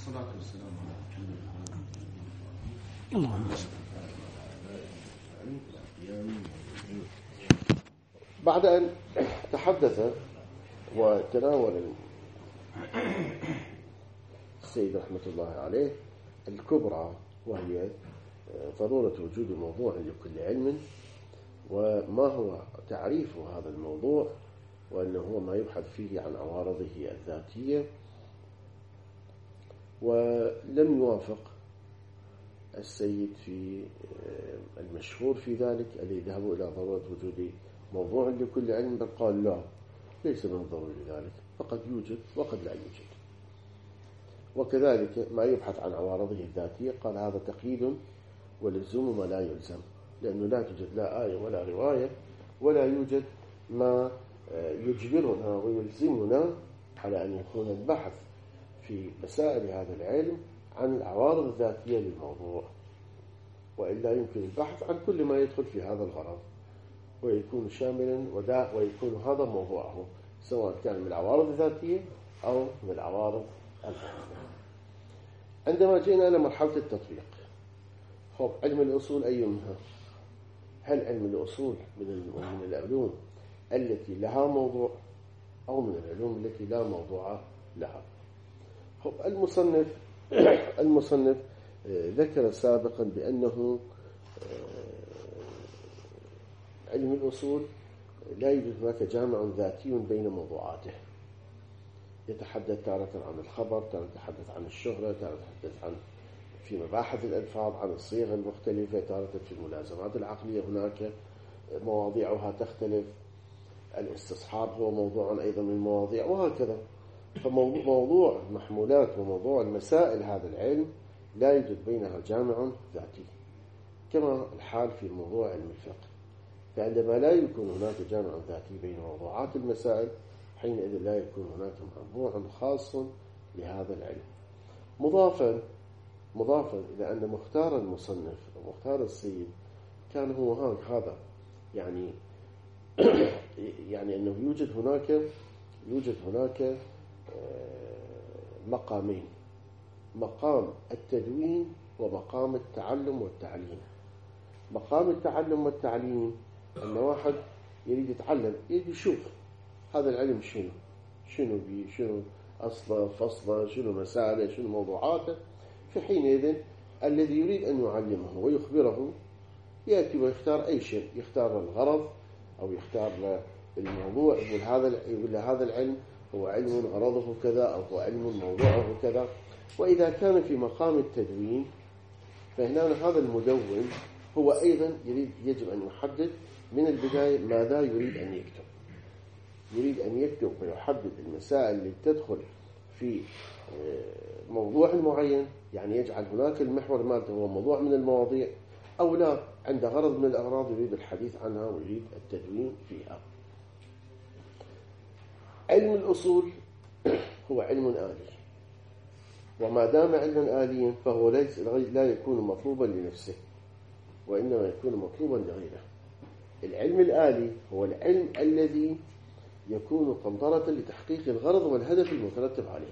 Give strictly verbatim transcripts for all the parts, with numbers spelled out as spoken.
الصلاة والسلام على اللهم بعد أن تحدث وتناول السيد رحمة الله عليه الكبرى، وهي ضرورة وجود موضوع لكل علم، وما هو تعريف هذا الموضوع، وأنه هو ما يبحث فيه عن عوارضه الذاتية. ولم يوافق السيد في المشهور في ذلك الذي ذهبوا إلى ضرورة وجود موضوع لكل علم، بل قال لا، ليس من الضروري ذلك، فقد يوجد وقد لا يوجد. وكذلك ما يبحث عن عوارضه الذاتية قال هذا تقييد ولزوم ما لا يلزم، لأنه لا توجد لا آية ولا رواية، ولا يوجد ما يجبرنا ويلزمنا على أن يكون البحث في مسائل هذا العلم عن العوارض الذاتية للموضوع، وإلا يمكن البحث عن كل ما يدخل في هذا الغرض ويكون شاملا ودا ويكون هذا موضوعه، سواء كان من العوارض الذاتية أو من العوارض الغيرية. عندما جئنا إلى مرحلة التطبيق، خب علم الأصول أي منها؟ هل علم الأصول من من العلوم التي لها موضوع، أو من العلوم التي لا موضوع لها؟ خب المصنف المصنف ذكر سابقا بأنه علم الأصول لا يوجد هناك جامع ذاتي بين موضوعاته، يتحدث تارة عن الخبر، تارة يتحدث عن الشهرة، تارة يتحدث عن في مباحث الألفاظ عن الصيغ المختلفة، تارة في الملازمات العقلية هناك مواضيعها تختلف، الاستصحاب هو موضوع أيضا من المواضيع، وهكذا. فموضوع محمولات وموضوع المسائل هذا العلم لا يوجد بينها جامع ذاتي، كما الحال في موضوع علم الفقه. فعندما لا يكون هناك جامع ذاتي بين موضوعات المسائل، حينئذ لا يكون هناك موضوع خاص لهذا العلم. مضافا مضافا إلى أن مختار المصنف ومختار السيد كان هو هذا، يعني يعني أنه يوجد هناك يوجد هناك مقامين: مقام التدوين ومقام التعلم والتعليم. مقام التعلم والتعليم أن واحد يريد يتعلم، يريد يشوف هذا العلم شنو شنو بي شنو أصله فصله، شنو مسائله، شنو موضوعاته. في حينئذ الذي يريد أن يعلمه ويخبره يأتي ويختار أي شيء، يختار الغرض أو يختار الموضوع، يقول هذا يقول هذا العلم هو علم غرضه كذا، أو هو علم موضوعه كذا. وإذا كان في مقام التدوين، فهنا هذا المدون هو أيضا يريد يجب أن يحدد من البداية ماذا يريد أن يكتب. يريد أن يكتب ويحدد المسائل اللي تدخل في موضوع معين، يعني يجعل هناك المحور مالته هو موضوع من المواضيع، أو لا عند غرض من الأغراض يريد الحديث عنها ويريد التدوين فيها. علم الأصول هو علم آلي، وما دام علما آليا فهو ليس لا يكون مطلوبا لنفسه، وإنما يكون مطلوبا لغيره. العلم الآلي هو العلم الذي يكون قنطرة لتحقيق الغرض والهدف المترتب عليه.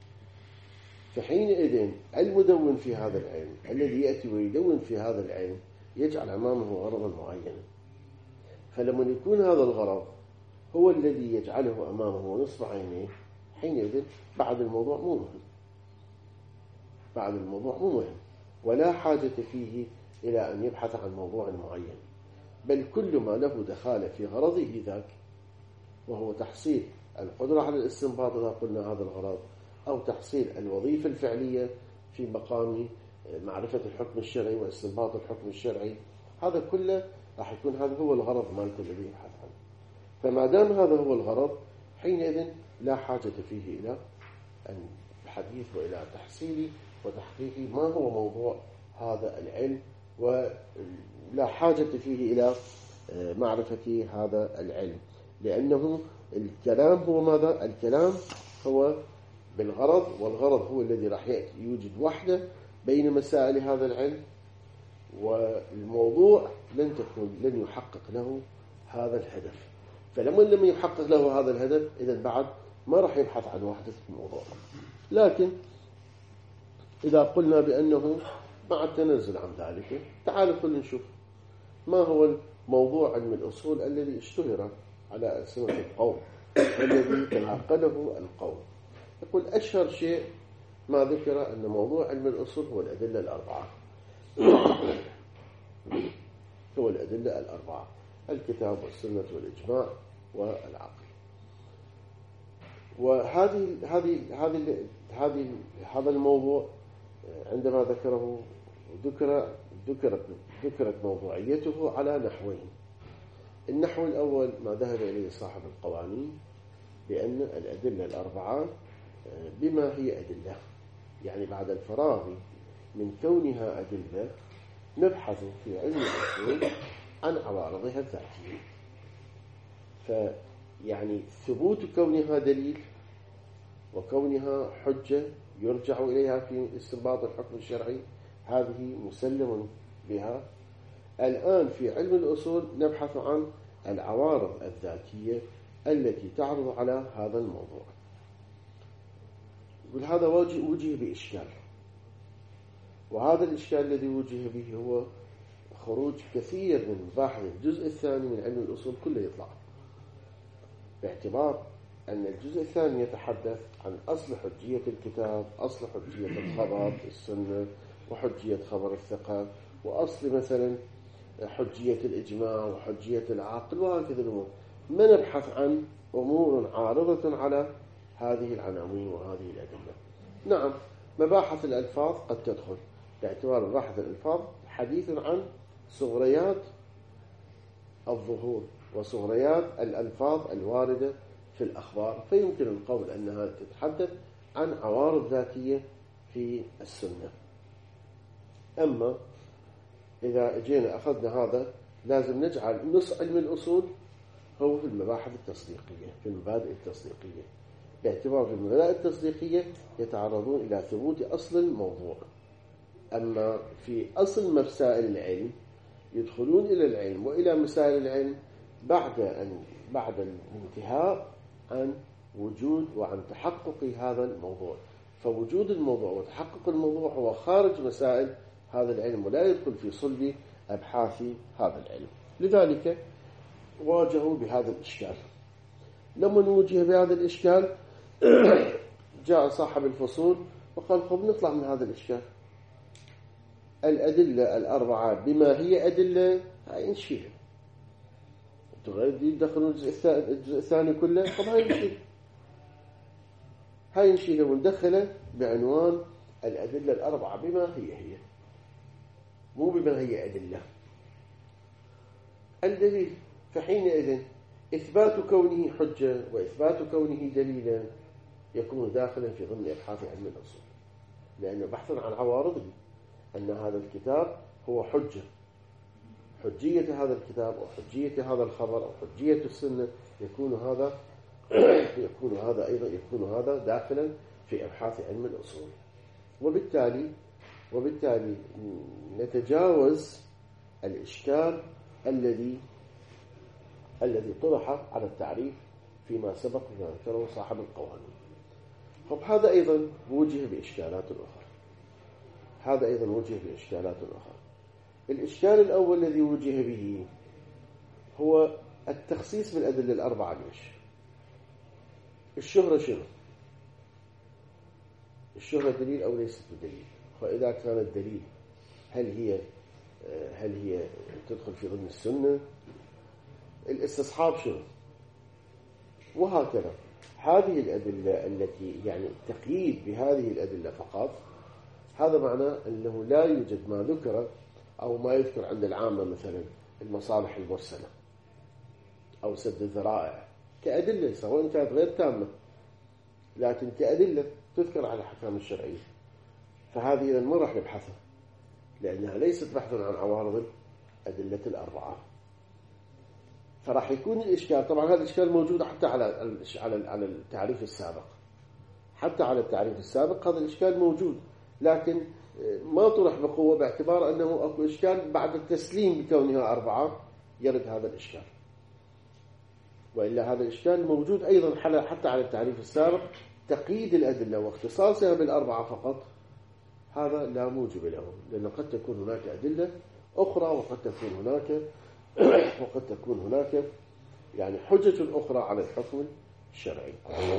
فحينئذ المدون في هذا العلم الذي يأتي ويدون في هذا العلم يجعل أمامه غرضا معينا، فلما يكون هذا الغرض هو الذي يجعله أمامه ونصب عينيه، حينئذ بعد الموضوع مو مهم، بعد الموضوع مو مهم، ولا حاجة فيه إلى أن يبحث عن موضوع معين، بل كل ما له دخالة في غرضه ذاك، وهو تحصيل القدرة على الاستنباط إذا قلنا هذا الغرض، أو تحصيل الوظيفة الفعلية في مقام معرفة الحكم الشرعي واستنباط الحكم الشرعي، هذا كله راح يكون هذا هو الغرض مالته الذي يبحث عنه. فما دام هذا هو الغرض، حينئذ لا حاجة فيه إلى الحديث وإلى تحصيل وتحقيق ما هو موضوع هذا العلم، ولا حاجة فيه إلى معرفة هذا العلم، لأنه الكلام هو ماذا؟ الكلام هو بالغرض، والغرض هو الذي راح يوجد وحده بين مسائل هذا العلم، والموضوع لن تكون لن يحقق له هذا الهدف. فلما لم يحقق له هذا الهدف، إذا بعد ما راح يبحث عن وحدة الموضوع. لكن إذا قلنا بأنه مع التنزل عن ذلك، تعالوا خلينا نشوف ما هو موضوع علم الأصول الذي اشتهر على ألسنة القوم والذي تناقله القوم. يقول أشهر شيء ما ذكر أن موضوع علم الأصول هو الأدلة الأربعة. هو الأدلة الأربعة: الكتاب والسنة والإجماع والعقل. وهذه هذه هذه هذه هذا الموضوع عندما ذكره ذكر ذكرت ذكرت موضوعيته على نحوين. النحو الأول ما ذهب إليه صاحب القوانين بأن الأدلة الأربعة بما هي أدلة، يعني بعد الفراغ من كونها أدلة نبحث في علم الأصول عن عوارضها الذاتية. فيعني ثبوت كونها دليل وكونها حجة يرجع إليها في استنباط الحكم الشرعي، هذه مسلم بها. الآن في علم الأصول نبحث عن العوارض الذاتية التي تعرض على هذا الموضوع. وهذا وجه بإشكال، وهذا الإشكال الذي وجه به هو خروج كثير من مباحث الجزء الثاني من علم الأصول كله يطلع، باعتبار أن الجزء الثاني يتحدث عن أصل حجية الكتاب، أصل حجية الخبر السنة، وحجية خبر الثقة، وأصل مثلا حجية الإجماع وحجية العقل وهكذا الأمور. ما نبحث عن أمور عارضة على هذه العناوين وهذه الأدلة. نعم، مباحث الألفاظ قد تدخل، باعتبار مباحث الألفاظ حديث عن صغريات الظهور وصغريات الألفاظ الواردة في الأخبار، فيمكن القول أنها تتحدث عن عوارض ذاتية في السنة. أما إذا جينا أخذنا هذا لازم نجعل نص علم الأصول هو في المباحث التصديقية، في المبادئ التصديقية، باعتبار في المبادئ التصديقية يتعرضون إلى ثبوت أصل الموضوع. أما في أصل مسائل العلم يدخلون إلى العلم وإلى مسائل العلم بعد أن بعد الانتهاء عن وجود وعن تحقق هذا الموضوع. فوجود الموضوع وتحقق الموضوع هو خارج مسائل هذا العلم ولا يدخل في صلب أبحاث هذا العلم. لذلك واجهوا بهذا الإشكال. لما نواجه بهذا الإشكال جاء صاحب الفصول وقال طب نطلع من هذا الإشكال، الأدلة الأربعة بما هي أدلة هاي نشيلها، يدخلون الجزء الثاني كله، طب هاي نشيل هاي نشيلها وندخله بعنوان الأدلة الأربعة بما هي هي، مو بما هي أدلة. الدليل فحينئذ إثبات كونه حجة وإثبات كونه دليلا يكون داخلا في ضمن أبحاث علم الأصول، لأنه بحث عن عوارضه، أن هذا الكتاب هو حجة، حجية هذا الكتاب أو حجية هذا الخبر أو حجية السنة يكون هذا يكون هذا أيضا يكون هذا داخلا في أبحاث علم الأصول. وبالتالي وبالتالي نتجاوز الإشكال الذي الذي طرح على التعريف فيما سبق ما ذكره صاحب القوانين. طب هذا أيضا وجه بإشكالات أخرى، هذا أيضا وجه بإشكالات أخرى. الإشكال الأول الذي وجه به هو التخصيص بالأدلة الأربعة. ليش؟ الشهرة شنو؟ الشهرة دليل أو ليست بدليل؟ وإذا كان الدليل هل هي هل هي تدخل في ضمن السنة؟ الاستصحاب شنو؟ وهكذا. هذه الأدلة التي يعني التقييد بهذه الأدلة فقط، هذا معناه أنه لا يوجد ما ذكر أو ما يذكر عند العامة مثلا المصالح المرسلة أو سد الذرائع كأدلة، سواء كانت غير تامة لكن كأدلة تذكر على الأحكام الشرعية، فهذه إذا ما راح نبحثها لأنها ليست بحثا عن عوارض الأدلة الأربعة. فراح يكون الإشكال، طبعا هذا الإشكال موجود حتى على على على التعريف السابق، حتى على التعريف السابق هذا الإشكال موجود، لكن ما طرح بقوة باعتبار أنه أكو إشكال بعد التسليم بكونها أربعة يرد هذا الإشكال. وإلا هذا الإشكال موجود أيضا حتى على التعريف السابق، تقييد الأدلة واختصاصها بالأربعة فقط، هذا لا موجب له، لأن قد تكون هناك أدلة أخرى وقد تكون هناك وقد تكون هناك يعني حجة أخرى على الحكم الشرعي.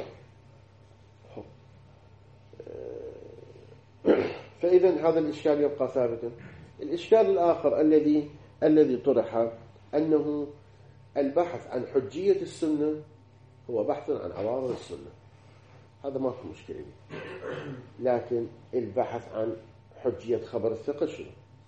فإذا هذا الإشكال يبقى ثابتا. الإشكال الآخر الذي الذي طرح أنه البحث عن حجية السنة هو بحث عن عوارض السنة، هذا ما في مشكلة، لكن البحث عن حجية خبر الثقة شنو؟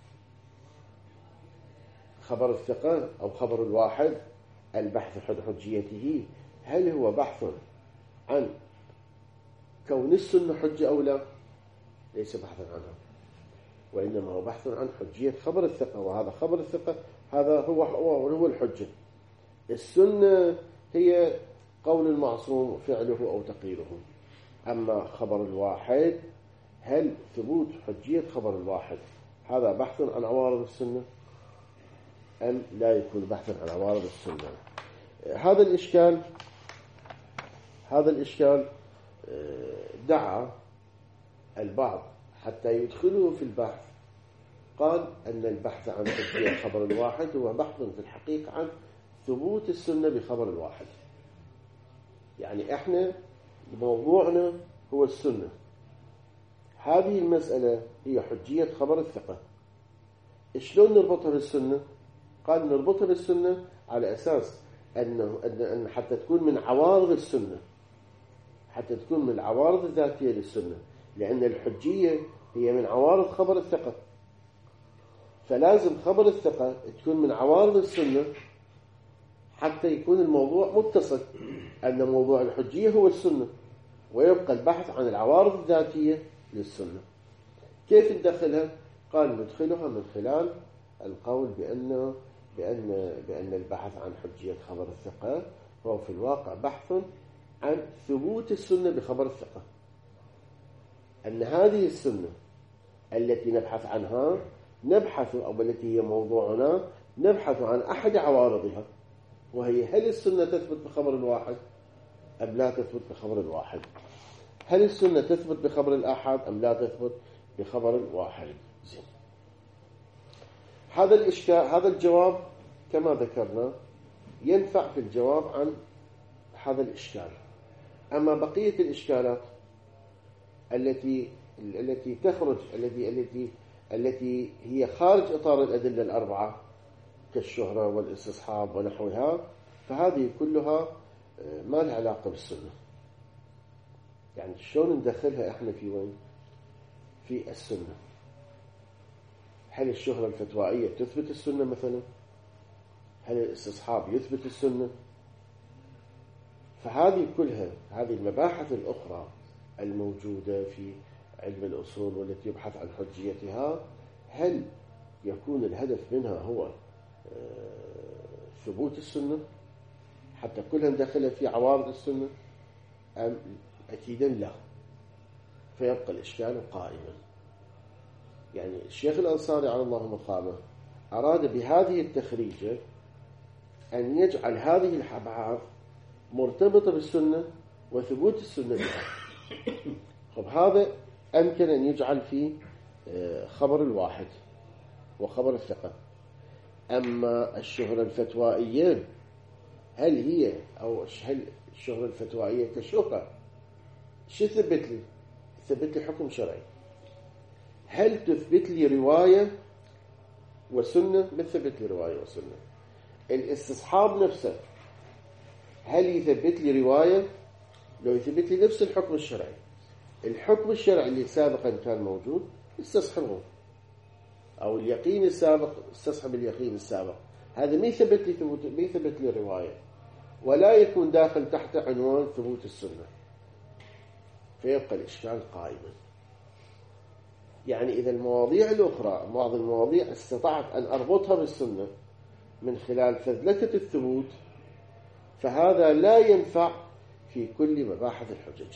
خبر الثقة أو خبر الواحد البحث عن حجيته هل هو بحث عن كون السنة حجة أو لا؟ ليس بحثا عنها، وإنما هو بحث عن حجية خبر الثقة، وهذا خبر الثقة هذا هو هو الحجة. السنة هي قول المعصوم فعله أو تقريره. أما خبر الواحد هل ثبوت حجية خبر الواحد هذا بحث عن عوارض السنة أم لا يكون بحثا عن عوارض السنة؟ هذا الإشكال هذا الإشكال دعا البعض حتى يدخلوا في البحث، قال أن البحث عن حجية خبر الواحد هو بحث في الحقيقة عن ثبوت السنة بخبر الواحد. يعني إحنا موضوعنا هو السنة، هذه المسألة هي حجية خبر الثقة. شلون نربطها بالسنة؟ قال نربطها بالسنة على أساس أنه أن حتى تكون من عوارض السنة، حتى تكون من العوارض الذاتية للسنة، لأن الحجية هي من عوارض خبر الثقة، فلازم خبر الثقة تكون من عوارض السنة حتى يكون الموضوع متصل، أن موضوع الحجية هو السنة، ويبقى البحث عن العوارض الذاتية للسنة. كيف ندخلها؟ قال ندخلها من خلال القول بأن بأن بأن البحث عن حجية خبر الثقة هو في الواقع بحث عن ثبوت السنة بخبر الثقة، أن هذه السنة التي نبحث عنها نبحث أو التي هي موضوعنا نبحث عن أحد عوارضها، وهي هل السنة تثبت بخبر الواحد أم لا تثبت بخبر الواحد؟ هل السنة تثبت بخبر الآحاد أم لا تثبت بخبر الواحد؟ زين. هذا الإشكال هذا الجواب كما ذكرنا ينفع في الجواب عن هذا الإشكال. أما بقية الإشكالات التي التي تخرج التي التي التي هي خارج إطار الأدلة الأربعة كالشهرة والاستصحاب ونحوها، فهذه كلها ما لها علاقة بالسنة. يعني شلون ندخلها احنا في وين؟ في السنة. هل الشهرة الفتوائية تثبت السنة مثلا؟ هل الاستصحاب يثبت السنة؟ فهذه كلها هذه المباحث الأخرى الموجودة في علم الأصول والتي يبحث عن حجيتها، هل يكون الهدف منها هو ثبوت السنة حتى كلها ندخلها في عوارض السنة أم أكيدا لا؟ فيبقى الإشكال قائما. يعني الشيخ الأنصاري على الله مقامه أراد بهذه التخريجة أن يجعل هذه الأبحاث مرتبطة بالسنة وثبوت السنة بها. طب هذا أمكن أن يجعل في خبر الواحد وخبر الثقة. أما الشهرة الفتوائية هل هي أو هل الشهرة الفتوائية كشهرة شو تثبت لي؟ تثبت لي حكم شرعي. هل تثبت لي رواية وسنة؟ ما تثبت لي رواية وسنة. الاستصحاب نفسه هل يثبت لي رواية؟ لو يثبت لي نفس الحكم الشرعي، الحكم الشرعي اللي سابقا كان موجود استصحبه، أو اليقين السابق استصحب اليقين السابق، هذا ما يثبت لي ثبوت ما يثبت لي رواية، ولا يكون داخل تحت عنوان ثبوت السنة، فيبقى الإشكال قائما. يعني إذا المواضيع الأخرى بعض المواضيع استطعت أن أربطها بالسنة من خلال فذلكة الثبوت، فهذا لا ينفع في كل مباحث الحجج،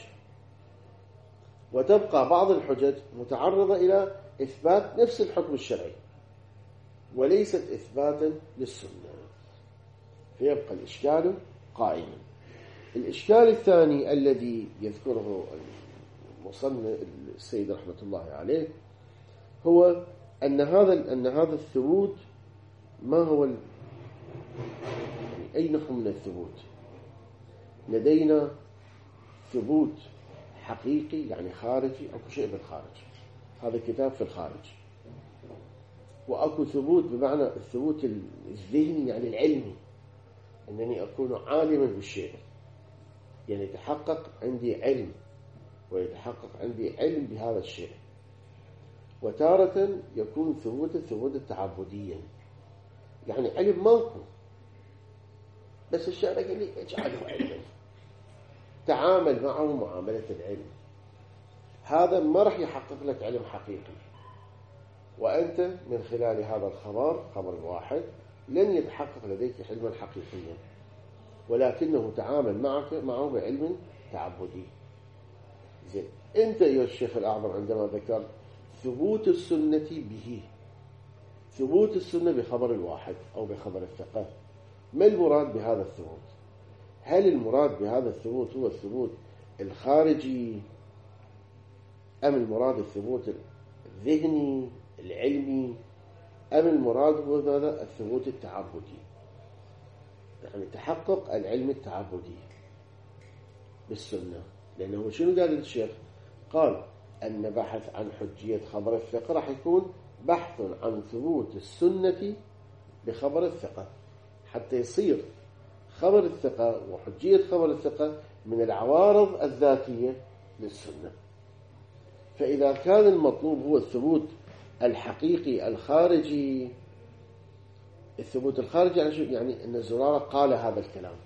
وتبقى بعض الحجج متعرضة إلى إثبات نفس الحكم الشرعي وليست إثباتا للسنة، فيبقى الإشكال قائما. الإشكال الثاني الذي يذكره المصنف السيد رحمة الله عليه هو أن هذا أن هذا الثبوت ما هو ال... يعني أي نوع من الثبوت؟ لدينا ثبوت حقيقي يعني خارجي، أو شيء بالخارج، هذا كتاب في الخارج، وأكو ثبوت بمعنى الثبوت الذهني يعني العلمي، أنني أكون عالما بالشيء، يعني يتحقق عندي علم ويتحقق عندي علم بهذا الشيء. وتارة يكون ثبوت الثبوت التعبديا، يعني علم ماكو بس الشارع قال لي اجعله علما، تعامل معه معاملة العلم، هذا ما راح يحقق لك علم حقيقي، وأنت من خلال هذا الخبر خبر الواحد لن يتحقق لديك علما حقيقيا، ولكنه تعامل معك معه بعلم تعبدي. زين، أنت يا الشيخ الأعظم عندما ذكرت ثبوت السنة به، ثبوت السنة بخبر الواحد أو بخبر الثقة، ما المراد بهذا الثبوت؟ هل المراد بهذا الثبوت هو الثبوت الخارجي، أم المراد الثبوت الذهني العلمي، أم المراد هو هذا الثبوت التعبدي، يعني تحقق العلم التعبدي بالسنة؟ لأنه شنو قال الشيخ؟ قال أن بحث عن حجية خبر الثقة راح يكون بحث عن ثبوت السنة بخبر الثقة، حتى يصير خبر الثقة وحجية خبر الثقة من العوارض الذاتية للسنة. فإذا كان المطلوب هو الثبوت الحقيقي الخارجي، الثبوت الخارجي يعني شو؟ يعني أن زرارة قال هذا الكلام.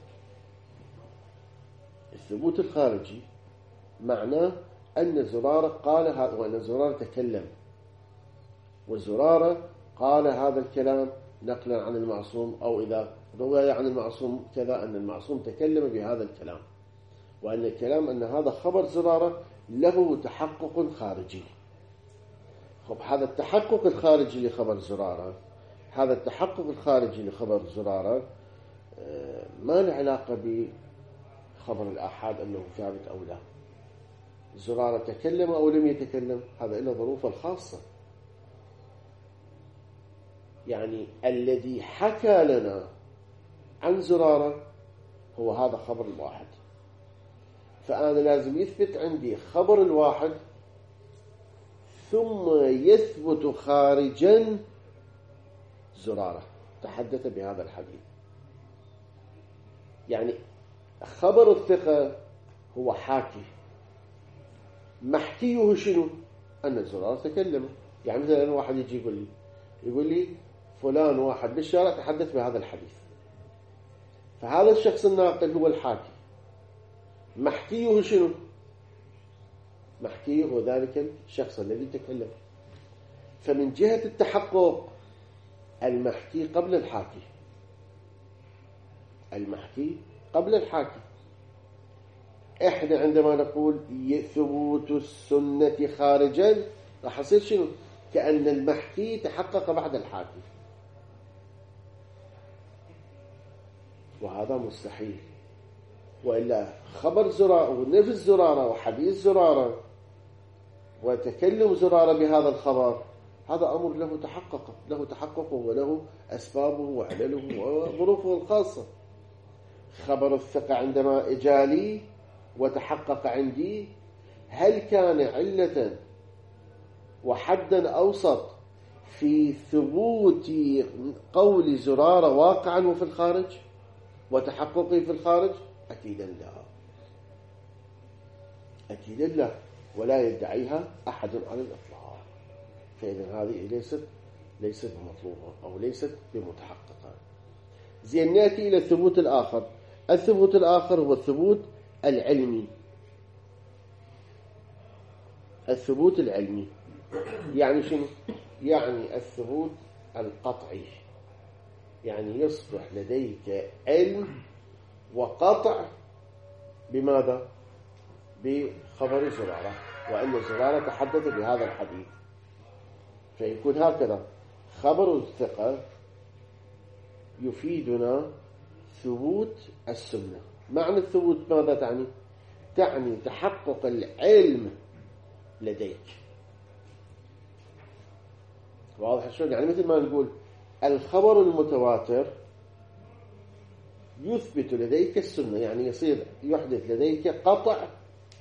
الثبوت الخارجي معناه أن زرارة قال هذا، وأن زرارة تكلم، وزرارة قال هذا الكلام نقلا عن المعصوم، أو إذا روى عن المعصوم كذا أن المعصوم تكلم بهذا الكلام، وأن الكلام أن هذا خبر زرارة له تحقق خارجي. خب هذا التحقق الخارجي لخبر زرارة، هذا التحقق الخارجي لخبر زرارة ما له علاقة بخبر الآحاد أنه ثابت أو لا. زرارة تكلم أو لم يتكلم هذا إلا ظروفه الخاصة، يعني الذي حكى لنا عن زرارة هو هذا خبر الواحد، فأنا لازم يثبت عندي خبر الواحد ثم يثبت خارجا زرارة تحدث بهذا الحديث. يعني خبر الثقة هو حاكي، محكيه شنو؟ أن زرارة تكلم. يعني مثلا واحد يجي يقول لي يقول لي فلان واحد بالشارع تحدث بهذا الحديث، فهذا الشخص الناقل هو الحاكي، محكيه شنو؟ محكيه هو ذلك الشخص الذي تكلم. فمن جهة التحقق المحكي قبل الحاكي، المحكي قبل الحاكي. احنا عندما نقول ثبوت السنة خارجا راح يصير شنو؟ كأن المحكي تحقق بعد الحاكي، وهذا مستحيل. وإلا خبر زرارة ونفس زرارة وحديث زرارة وتكلم زرارة بهذا الخبر، هذا أمر له تحقق له تحققه وله أسبابه وعلله وظروفه الخاصة. خبر الثقة عندما إجالي وتحقق عندي، هل كان علة وحدا أوسط في ثبوت قول زرارة واقعا وفي الخارج وتحققه في الخارج؟ أكيدا لا، أكيدا لا، ولا يدعيها أحد على الإطلاق. فإذا هذه ليست ليست مطلوبة أو ليست بمتحققة. زين، نأتي إلى الثبوت الآخر. الثبوت الآخر هو الثبوت العلمي. الثبوت العلمي يعني شنو؟ يعني الثبوت القطعي، يعني يصبح لديك علم وقطع بماذا؟ بخبر زرارة، وأن زرارة تحدث بهذا الحديث. فيكون هكذا خبر الثقة يفيدنا ثبوت السنة. معنى الثبوت ماذا تعني؟ تعني تحقق العلم لديك، واضح شلون؟ يعني مثل ما نقول الخبر المتواتر يثبت لديك السنة، يعني يصير يحدث لديك قطع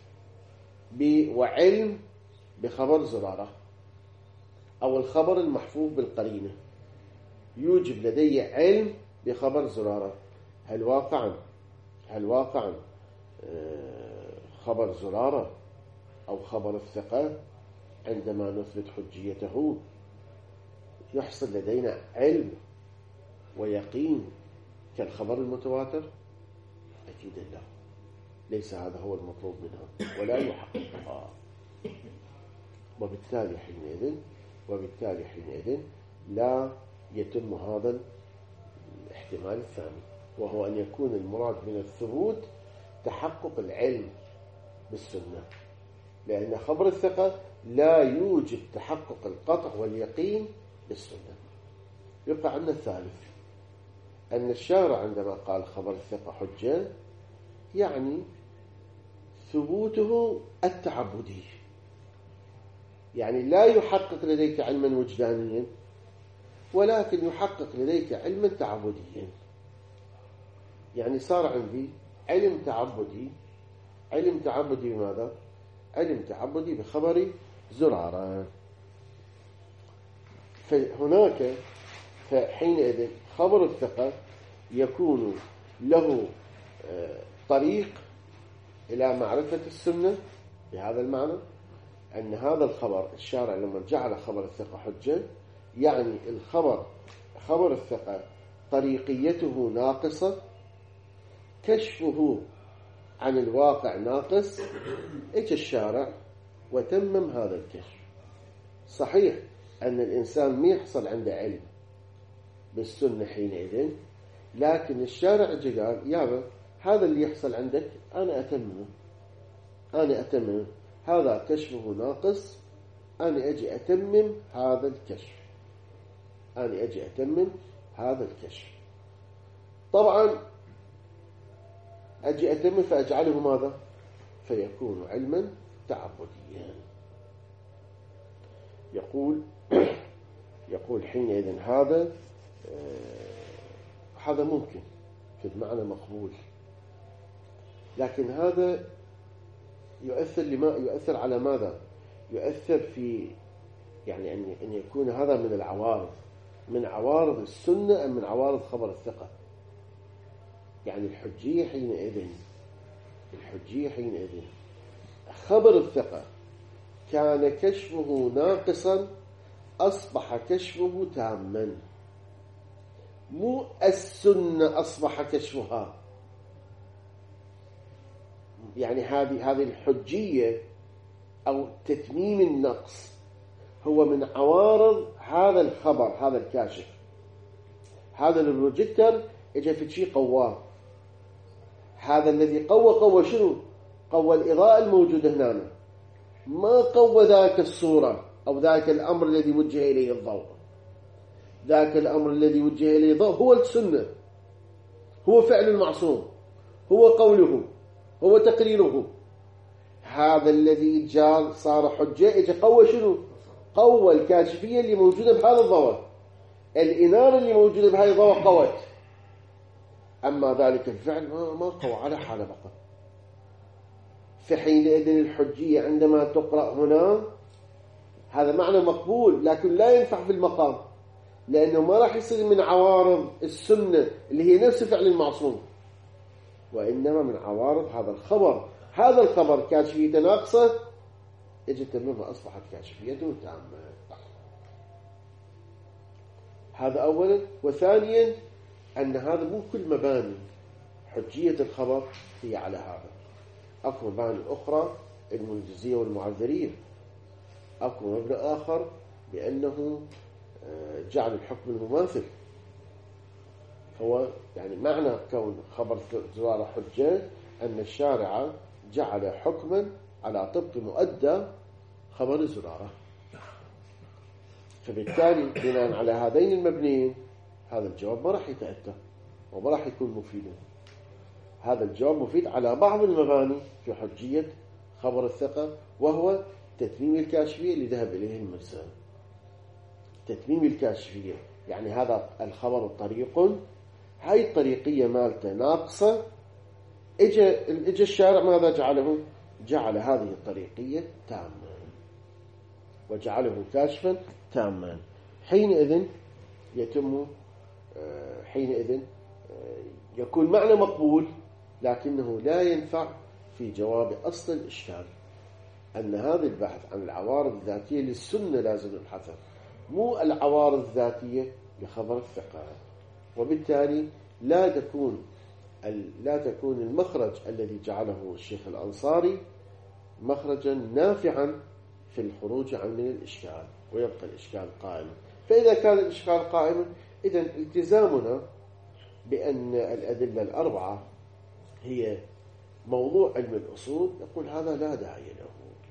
وعلم بخبر زرارة، أو الخبر المحفوظ بالقرينة يوجب لدي علم بخبر زرارة. هل واقعا هل واقعا خبر زرارة أو خبر الثقة عندما نثبت حجيته يحصل لدينا علم ويقين كالخبر المتواتر؟ أكيد لا، ليس هذا هو المطلوب منها ولا يحققها. وبالتالي حينئذ وبالتالي حينئذ لا يتم هذا الاحتمال الثاني، وهو أن يكون المراد من الثبوت تحقق العلم بالسنة، لأن خبر الثقة لا يوجب تحقق القطع واليقين بالسنة. يبقى عندنا الثالث، أن الشارع عندما قال خبر الثقة حجة يعني ثبوته التعبدي، يعني لا يحقق لديك علما وجدانيا ولكن يحقق لديك علما تعبديا. يعني صار عندي علم تعبدي. علم تعبدي بماذا؟ علم تعبدي بخبر زرارة. فهناك فحينئذ خبر الثقة يكون له طريق إلى معرفة السنة بهذا المعنى، أن هذا الخبر الشارع لما جعل خبر الثقة حجة يعني الخبر خبر الثقة طريقيته ناقصة، كشفه عن الواقع ناقص. اجى الشارع وتمم هذا الكشف. صحيح أن الإنسان ما يحصل عنده علم بالسنة حينئذ، لكن الشارع جاء قال يابا هذا اللي يحصل عندك أنا أتممه أنا أتممه هذا كشفه ناقص، أنا أجي أتمم هذا الكشف أنا أجي أتمم هذا الكشف. طبعا أجي أتمم فأجعله ماذا؟ فيكون علما تعبديا. يقول يقول حينئذ هذا آه هذا ممكن في المعنى مقبول، لكن هذا يؤثر لما يؤثر على ماذا؟ يؤثر في يعني أن أن يكون هذا من العوارض من عوارض السنة أم من عوارض خبر الثقة؟ يعني الحجية حينئذ الحجية حينئذ خبر الثقة كان كشفه ناقصا أصبح كشفه تاما، مو السنة أصبح كشفها. يعني هذه هذه الحجية أو تتميم النقص هو من عوارض هذا الخبر هذا الكاشف. هذا البروجيكتور اجى في شيء قواه، هذا الذي قوى قوى شنو؟ قوى الإضاءة الموجودة هنا، ما قوى ذاك الصورة أو ذاك الأمر الذي وجه إليه الضوء. ذاك الأمر الذي وجه إليه الضوء هو السنة، هو فعل المعصوم، هو قوله، هو تقريره. هذا الذي جاء صار حجة اجى قوى شنو؟ قوى الكاشفية اللي موجودة بهذا الضوء، الإنارة اللي موجودة بهذا الضوء قوت. أما ذلك الفعل ما ما قوى على حاله بقى. فحينئذ الحجية عندما تقرأ هنا هذا معنى مقبول، لكن لا ينفع في المقام، لأنه ما راح يصير من عوارض السنة اللي هي نفس فعل المعصوم، وإنما من عوارض هذا الخبر. هذا الخبر كاشفيته ناقصة اجت تمامها أصبحت كاشفيته تامة. هذا أولا. وثانيا أن هذا مو كل مباني حجية الخبر هي على هذا. أكو مباني أخرى المنجزية والمعذرية، أكو مبنى آخر بأنه جعل الحكم المماثل. هو يعني معنى كون خبر زرارة حجة أن الشارع جعل حكما على طبق مؤدى خبر زرارة. فبالتالي بناء على هذين المبنيين هذا الجواب ما راح يتأتى وما راح يكون مفيدا. هذا الجواب مفيد على بعض المباني في حجية خبر الثقة، وهو تتميم الكاشفية اللي ذهب إليه المرسال. تتميم الكاشفية، يعني هذا الخبر طريق، هاي الطريقية مالته ناقصة، اجى اجى الشارع ماذا جعله؟ جعل هذه الطريقية تامة وجعله كاشفا تاما. حينئذ يتم حينئذ يكون معنى مقبول، لكنه لا ينفع في جواب أصل الإشكال، أن هذا البحث عن العوارض الذاتية للسنة لازم نبحثها، مو العوارض الذاتية لخبر الثقة. وبالتالي لا تكون لا تكون المخرج الذي جعله الشيخ الأنصاري مخرجا نافعا في الخروج عن من الإشكال، ويبقى الإشكال قائما. فإذا كان الإشكال قائما، إذن التزامنا بأن الأدلة الأربعة هي موضوع علم الأصول، يقول هذا لا داعي له،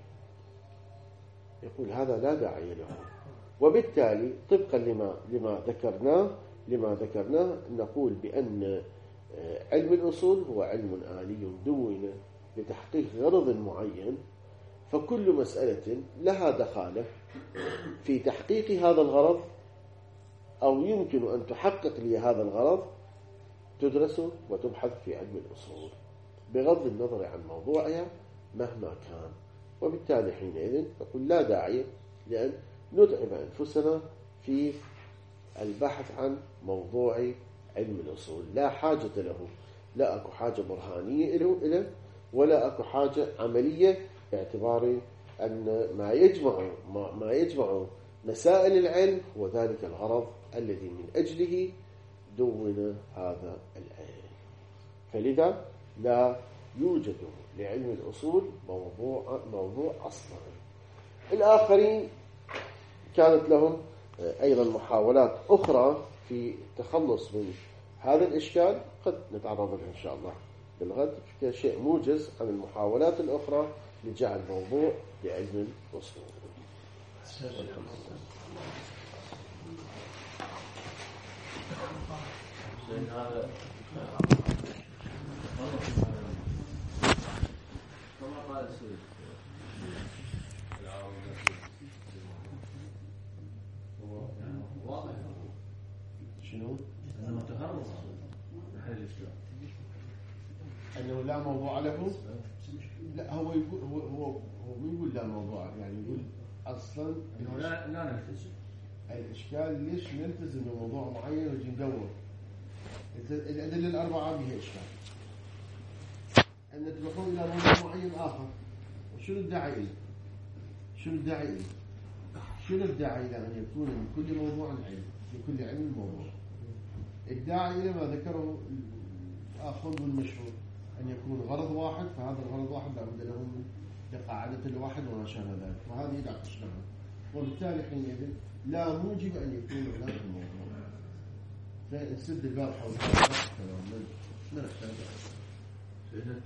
يقول هذا لا داعي له. وبالتالي طبقا لما لما ذكرناه لما ذكرناه نقول بأن علم الأصول هو علم آلي دون لتحقيق غرض معين، فكل مسألة لها دخالة في تحقيق هذا الغرض أو يمكن أن تحقق لي هذا الغرض تدرس وتبحث في علم الأصول بغض النظر عن موضوعها مهما كان. وبالتالي حينئذ نقول لا داعي لأن نتعب أنفسنا في البحث عن موضوع علم الأصول، لا حاجة له، لا أكو حاجة برهانية له إله ولا أكو حاجة عملية، باعتبار أن ما يجمع ما, ما يجمع مسائل العلم هو ذلك الغرض الذي من أجله دون هذا العلم. فلذا لا يوجد لعلم الأصول موضوع موضوع أصلا. الآخرين كانت لهم أيضا محاولات أخرى في التخلص من هذا الإشكال، قد نتعرض له إن شاء الله بالغد كشيء موجز عن المحاولات الأخرى لجعل موضوع لعلم الأصول. شنو؟ أنه لا موضوع له؟ لا، هو يقول هو هو هو يقول لا موضوع، يعني يقول أصلا إنه لا لا نلتزم. الإشكال ليش نلتزم بموضوع معين ونجي ندور؟ الأدلة الأربعة بها إشكال، أن تدخلون إلى موضوع معين آخر، وشنو الداعي إليه؟ شنو الداعي إليه؟ شنو الداعي إلى أن يكون من كل موضوع علم، في كل علم موضوع؟ الداعي إلى ما ذكره الآخر والمشهور، أن يكون غرض واحد، فهذا الغرض واحد لابد له من قاعدة الواحد وما شابه ذلك، وهذه لا تشتغل. وبالتالي حينئذ لا موجب أن يكون هناك الموضوع، فنسد الباب حول هذا.